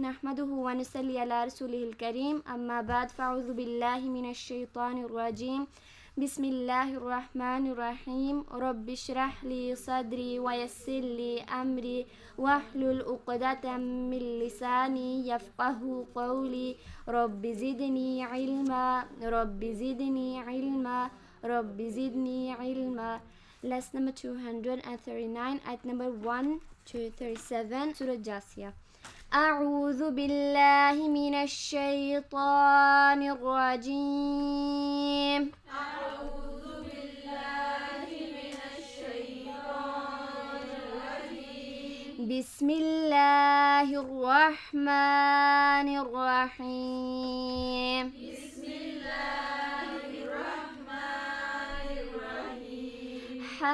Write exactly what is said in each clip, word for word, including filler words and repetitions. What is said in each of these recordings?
نحمده ونصلي على رسوله الكريم أما بعد فأعوذ بالله من الشيطان الرجيم بسم الله الرحمن الرحيم رب اشرح لي صدري ويسر لي أمري واحلل عقدة من لساني يفقه قولي رب زدني علما رب زدني علما رب زدني علما. Lesson number two hundred thirty-nine, ayat number one to thirty-seven, Surah Jasiyah. أعوذ بالله من الشيطان الرجيم. أعوذ بالله من الشيطان الرجيم. بسم الله الرحمن الرحيم. بسم الله الرحمن الرحيم.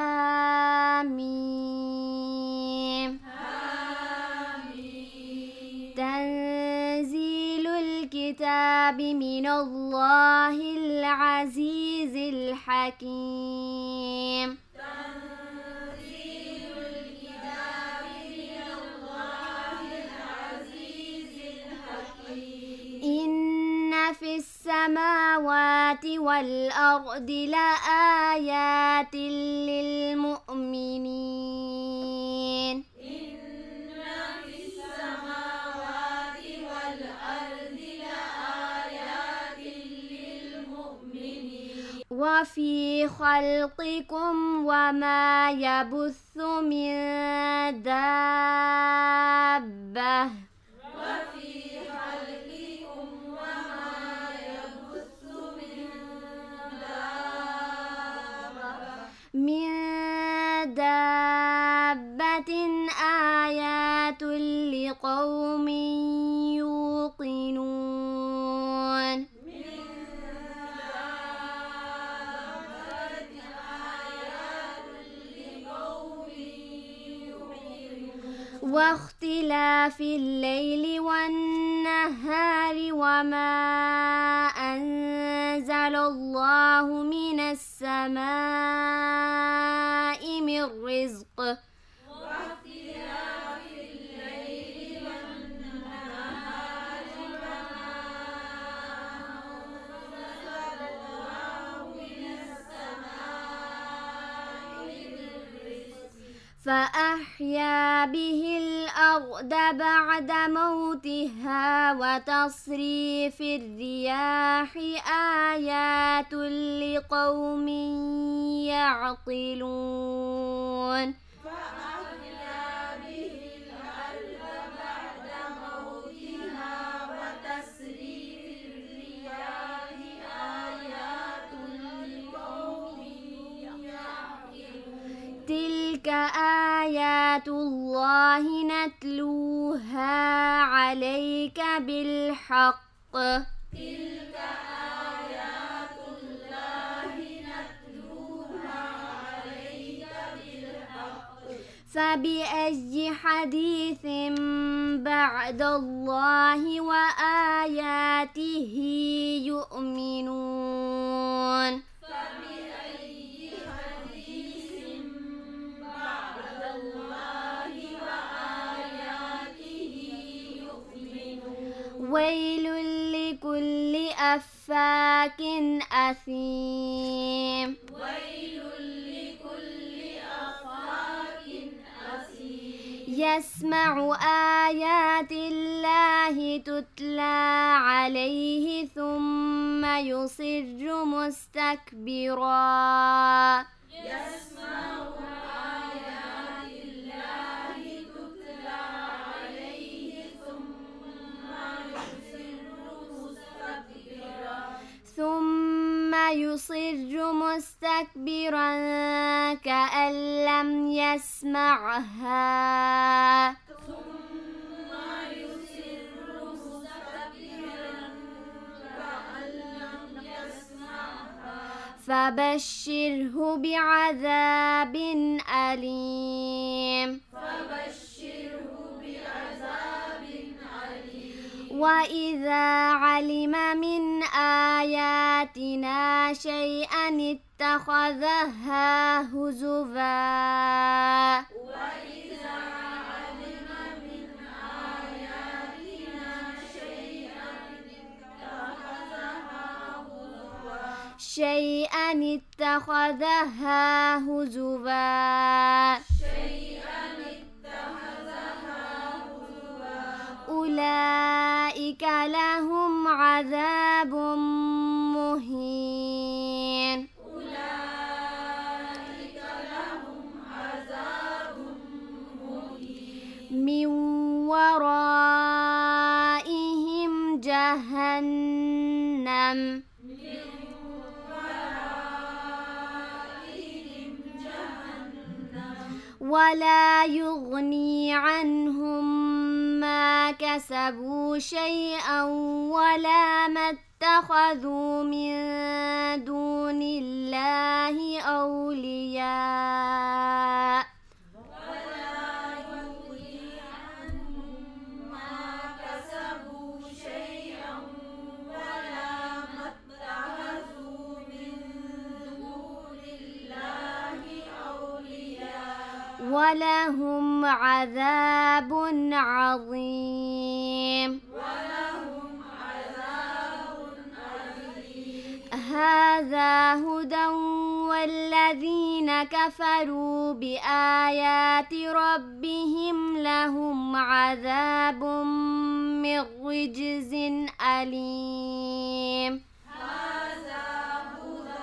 حميم. تنزيل الكتاب من الله العزيز الحكيم. تنزيل الكتاب من الله العزيز الحكيم. إن في السماوات والأرض لآيات للمؤمنين. وفي خلقكم وما يبث من دابة. وفي خلقكم وما يبث من دابة. من دابة آيات لقوم يوقنون. واختلاف الليل والنهار وما أنزل الله من السماء من رزق. واختلاف الليل والنهار وما أنزل الله من السماء من رزق. فأحيا به الأرض بعد موتها وتصريف الرياح آيات لقوم يعقلون. فأحيا به الأرض بعد موتها وتصريف الرياح آيات لقوم يعقلون. تلك آيات الله نتلوها عليك بالحق. تلك آيات الله نتلوها عليك بالحق. فبأي حديث بعد الله وآياته يؤمنون. فبأي حديث بعد الله وآياته يؤمنون. ويل لكل أفاك أثيم. ويل لكل أفاك أثيم. يسمع آيات الله تتلى عليه ثم يصر مستكبرا. يسمع آيات الله تتلى عليه ثم يصر مستكبرا. ثم يصر مستكبرا كأن لم يسمعها. ثم يصر مستكبرا كأن لم يسمعها. فبشره بعذاب أليم. فبشره بعذاب أليم. وإذا علم من آياتنا شيئا اتخذها هزوا. وإذا علم من آياتنا شيئا اتخذها هزوا أولئك لهم عذاب مهين أولئك لهم عذاب مهين من ورائهم جهنم من ورائهم جهنم ولا يغني عنهم ما كسبوا شيئا ولا ما اتخذوا من دون الله أولياء ولا يغني عنهم ما كسبوا شيئا ولا ما اتخذوا من دون الله أولياء ولهم عذاب عظيم ولهم عذاب أليم هذا هدى والذين كفروا بآيات ربهم لهم عذاب من رجز أليم هذا هدى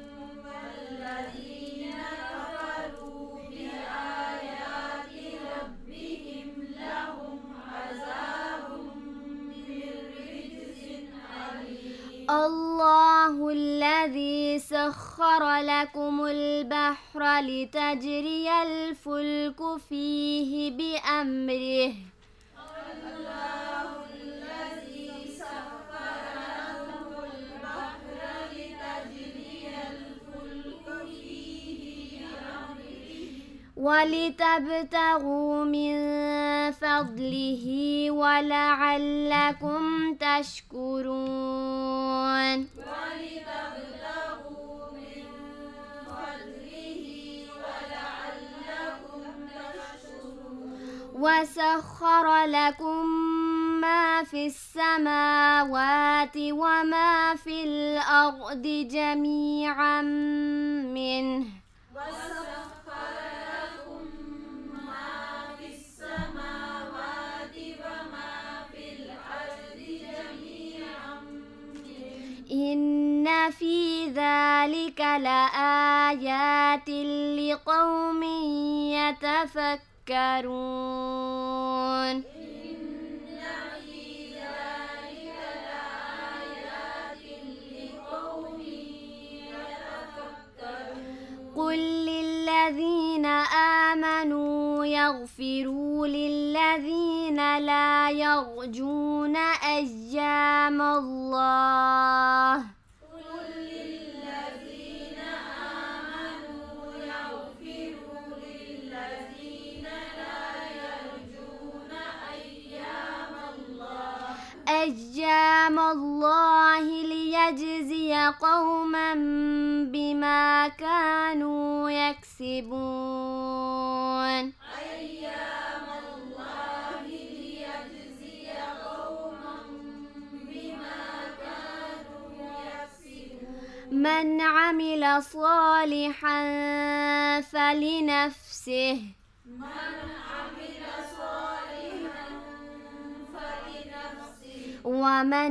والذين كفروا بآيات ربهم لهم عذاب من رجز أليم الله الذي سخر لكم البحر لتجري الفلك فيه بأمره الله الذي سخر لكم البحر لتجري الفلك فيه بأمره ولتبتغوا من فضله ولعلكم تشكرون ولتبتغوا من فضله ولعلكم تشكرون وسخر لكم ما في السماوات وما في الأرض جميعا منه وسخر لكم ما في السماوات وما في الأرض جميعا منه إن في ذلك لآيات لقوم يتفكرون إن في ذلك لآيات لقوم يتفكرون قل للذين آمنوا يغفروا للذين لا يرجون أيام الله قل للذين آمنوا يغفروا للذين لا يرجون أيام الله أيام الله ليجزي قوما بما كانوا يكسبون أيام الله ليجزي قوما بما كانوا يكسبون من عمل صالحا فلنفسه من عمل صالحا فلنفسه ومن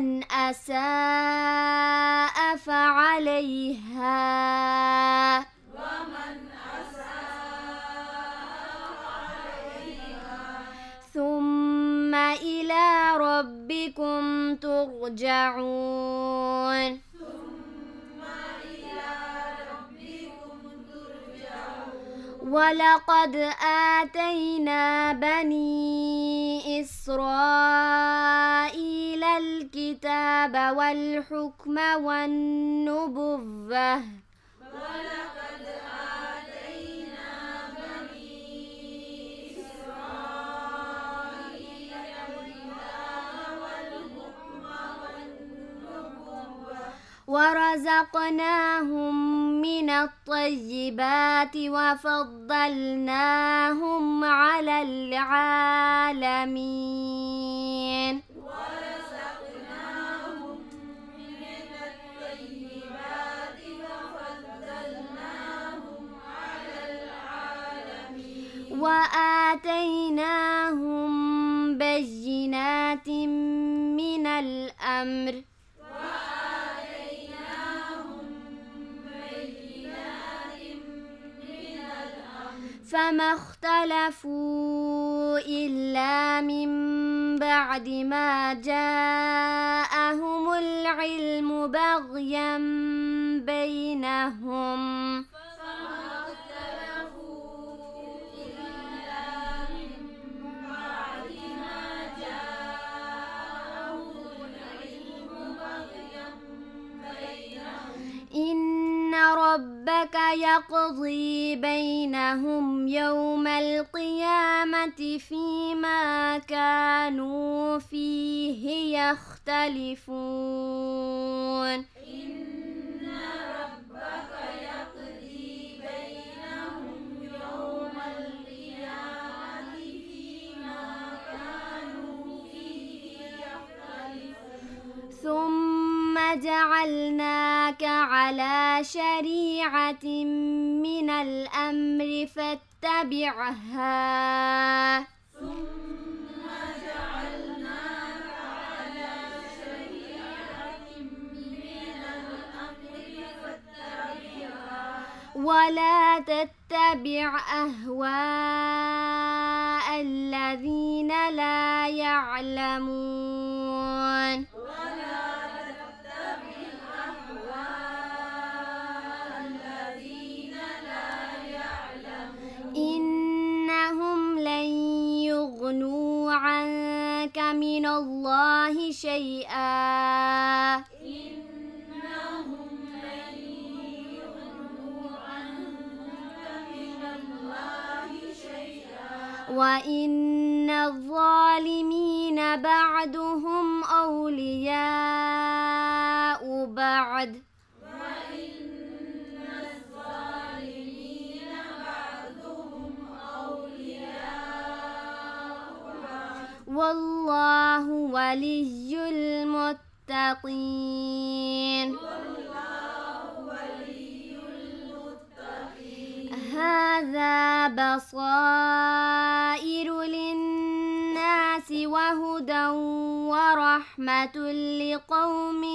أساء فعليها ومن أساء عليها ثم إلى ربكم ترجعون ثم إلى ربكم ترجعون ولقد آتينا بني إسرائيل الكتاب والحكم والنبوة ولقد آتينا بني إسرائيل الكتاب والحكم والنبوة ورزقناهم من الطيبات وفضلناهم على العالمين ورزقناهم من الطيبات وآتيناهم بينات من الأمر فما اختلفوا إلا من بعد ما جاءهم العلم بغيا بينهم إن ربك يقضي بينهم يوم القيامة فيما كانوا فيه يختلفون إن ربك يقضي بينهم يوم القيامة فيما كانوا فيه يختلفون ثم جعلناك على شريعة من الأمر فاتبعها ثم جعلناك على شريعة من الأمر فاتبعها ولا تتبع أهواء الذين لا يعلمون إنهم لن يغنوا عنك من الله شيئا إنهم لن يغنوا عنك من الله شيئا وإن الظالمين بعضهم أولياء بعض والله ولي المتقين هذا بصائر للناس وهدى ورحمة لقوم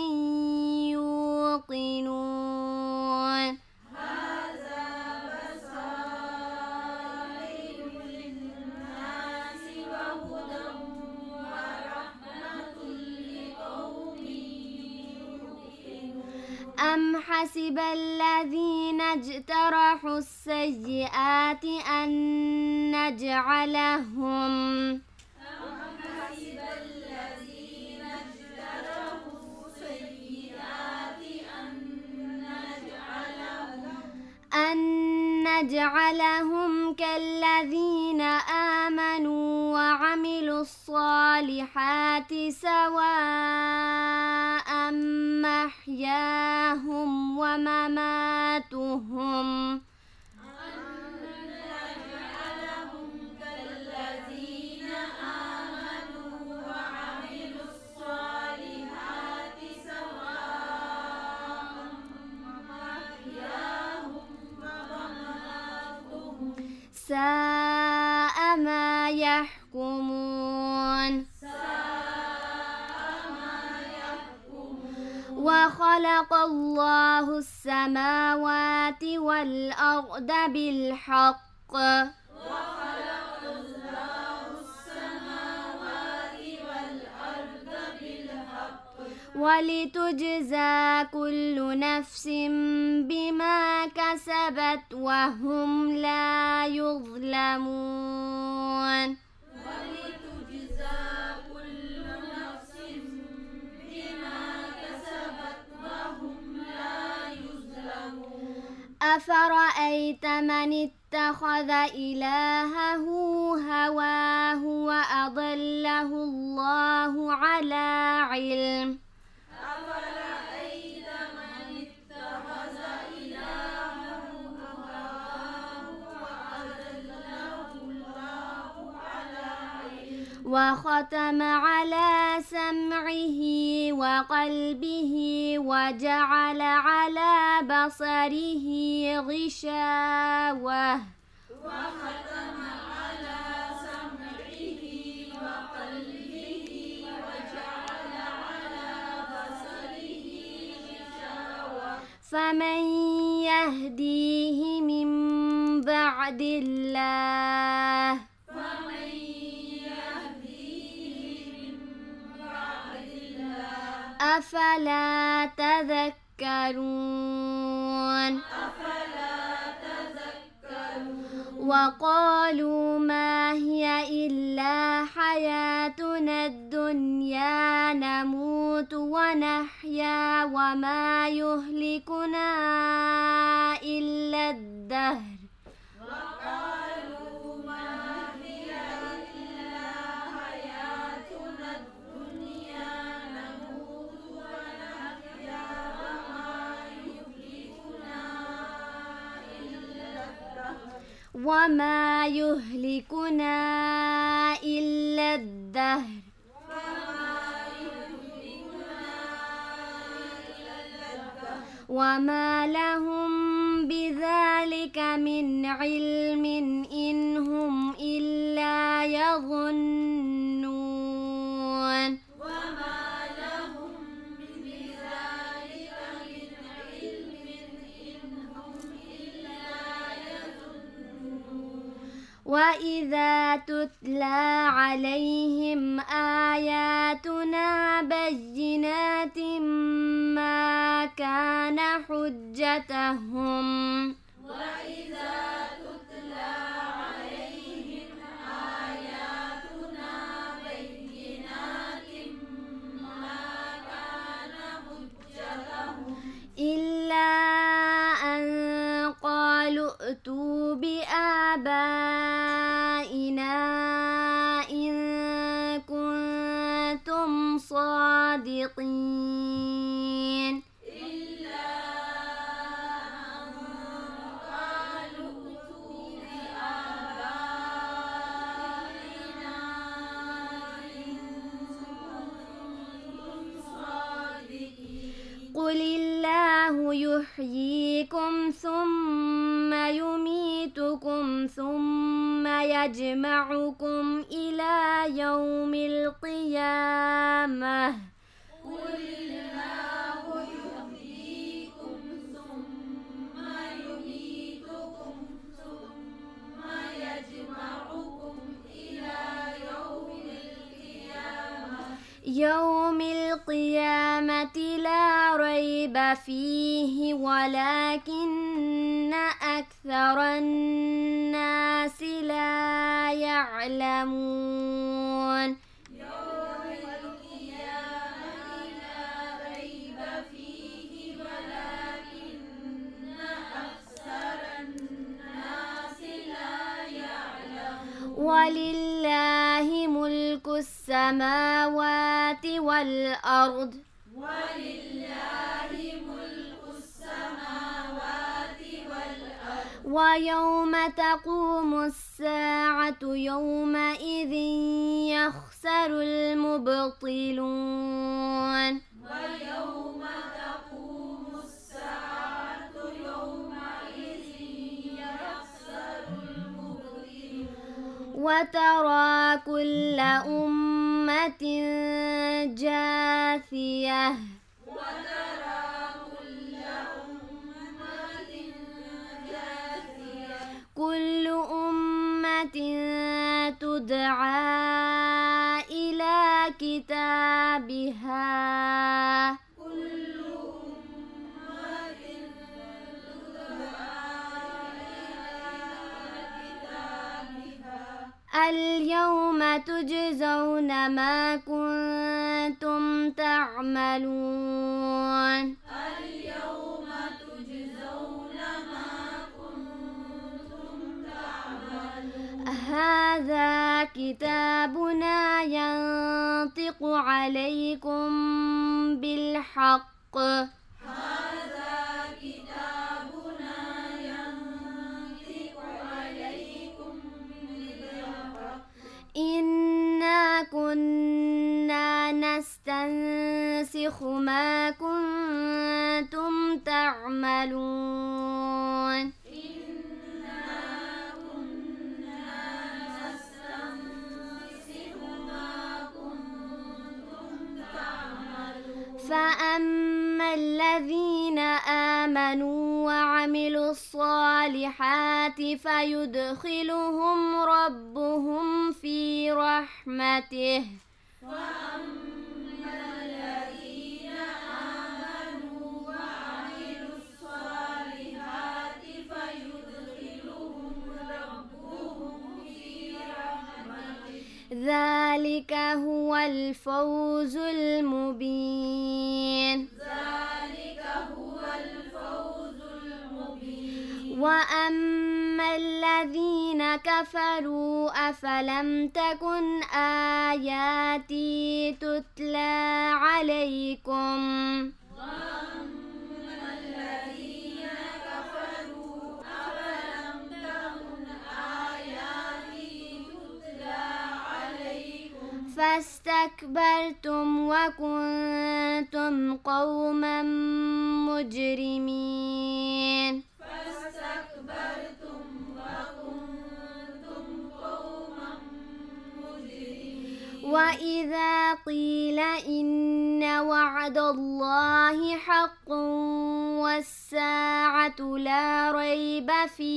يوقنون أم حسب الذين اجترحوا السيئات أن نجعلهم أن نجعلهم كالذين آمنوا وعملوا الصالحات سواء محياهم ومماتهم ساء ما يحكمون وخلق الله السماوات والأرض بالحق ولتجزى كل نفس بما كسبت وهم لا يظلمون ولتجزى كل نفس بما كسبت وهم لا يظلمون أفرأيت من اتخذ إلهه هواه وأضله الله على علم أفرأيت من اتخذ إلهه هواه وأضله الله على علم وختم على سمعه وقلبه وجعل على بصره غشاوة وختم على فمن يهديه من بعد الله فمن يهديه من بعد الله أفلا تذكرون أفلا تذكرون وقالوا ما هي إلا حياتنا الدنيا نموت ونحيا وما يهلكنا إلا الدهر وقالوا ما هي إلا حياتنا الدنيا نموت ونحيا وما يهلكنا إلا الدهر وما يهلكنا إلا الدهر وما لهم بذلك من علم إن هم إلا يظنون وما لهم بذلك من علم إن هم إلا يظنون وإذا تتلى عليهم آياتنا بينات ما كان حجتهم وإذا تتلى عليهم آياتنا بينات ما كان حجتهم إلا أن قالوا ائتوا بآبائنا إن كنتم صادقين إلا أن قالوا ائتوا بآبائنا إن كنتم صادقين قل الله يحييكم ثم يميتكم ثم يجمعكم إلى يوم القيامة قل الله يحييكم ثم يميتكم ثم يجمعكم إلى يوم القيامة يوم القيامة لا ريب فيه ولكن أكثر الناس لا يعلمون يوم القيامة لا ريب فيه ولكن أكثر الناس لا يعلمون ولله ملك السماوات والأرض ولله ملك السماوات والأرض ويوم تقوم الساعة يومئذ يخسر المبطلون ويوم تقوم الساعة يومئذ يخسر المبطلون وترى كل أمة جاثية وترى كل أمة جاثية كل أمة تدعى إلى كتابها كل أمة تدعى إلى كتابها اليوم تجزون ما كنتم تعملون اليوم تجزون ما كنتم تعملون هذا كتابنا ينطق عليكم بالحق هذا كتابنا ينطق عليكم بالحق إنا كنا نستنسخ ما كنتم تعملون إنا كنا نستنسخ ما كنتم تعملون فأما الذين آمنوا الصالحات فيدخلهم ربهم في رحمته. وأما الذين آمنوا وعملوا الصالحات فيدخلهم ربهم في رحمته. ذلك هو الفوز المبين. ذلك هو الفوز المبين. وأما الذين كفروا أفلم تكن آياتي تتلى عليكم وأما الذين كفروا أفلم تكن آياتي تتلى عليكم فاستكبرتم وكنتم قوما مجرمين. فاستكبرتم وكنتم قوما مجرمين. وإذا قيل إن وعد الله حق والساعة لا ريب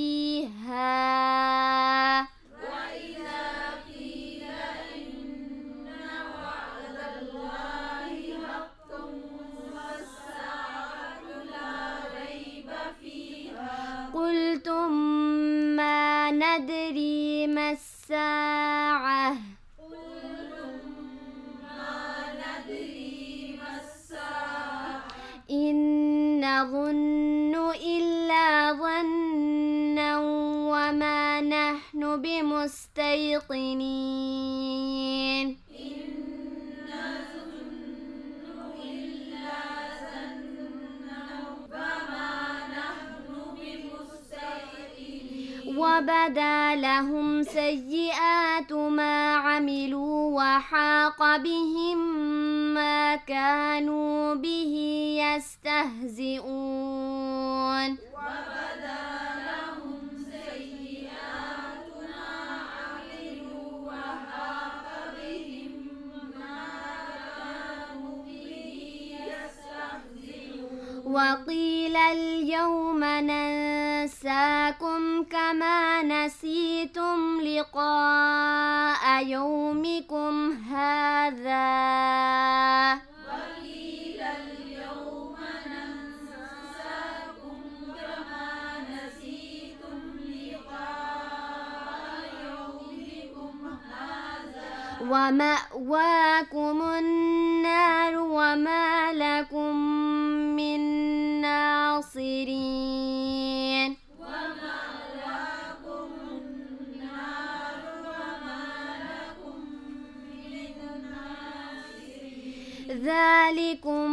فيها وإذا قيل إن وعد الله حق والساعة لا ريب فيها قلتم ما ندري ما الساعة قلتم ما ندري ما الساعة إن نظن إلا ظنا وما نحن بمستيقنين. إن نظن إلا ظنا وما نحن بمستيقنين. وبدا لهم سيئات ما عملوا وحاق بهم ما كانوا به يستهزئون. وبدا لهم سيئات ما عملوا وحاق بهم ما كانوا به يستهزئون. وقيل اليوم ننساكم كما نسيتم لقاء يومكم هذا وقيل اليوم ننساكم كما نسيتم لقاء يومكم هذا ومأواكم النار وما لكم من ناصرين. ومأواكم النار وما لكم من ناصرين. ذلكم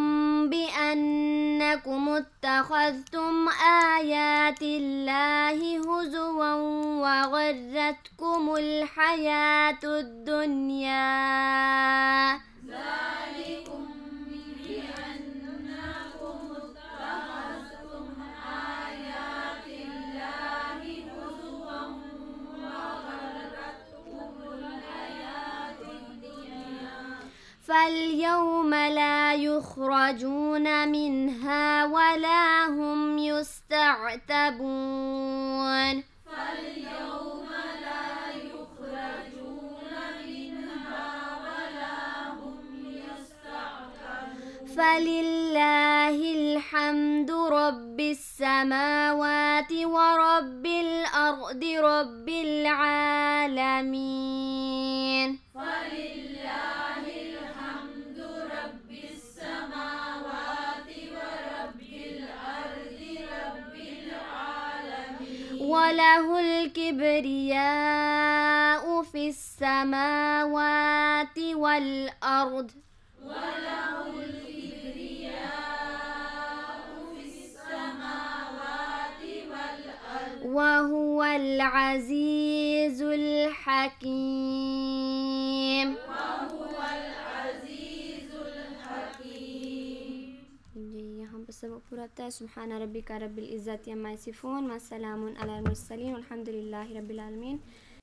بأنكم اتخذتم آيات الله هزوا وغرتكم الحياة الدنيا. ذلكم بأنكم اتخذتم آيات الله هزوا وغرتكم الحياة الدنيا. فاليوم لا يخرجون منها ولا هم يستعتبون. فاليوم لا يخرجون منها ولا هم يستعتبون. فلله الحمد رب السماوات ورب الأرض رب العالمين. فلله الحمد رب السماوات ورب الأرض رب العالمين. وله الكبرياء في السماوات والأرض وله الكبرياء في السماوات والأرض وهو العزيز الحكيم. وهو العزيز الحكيم. जी यहाँ पर सब पूरा था सुब्हान रब्बिका रब्बिल इज़्ज़ति अम्मा यसिफून व सलामुन अलल मुरसलीन वल्हम्दुलिल्लाहि रब्बिल आलमीन।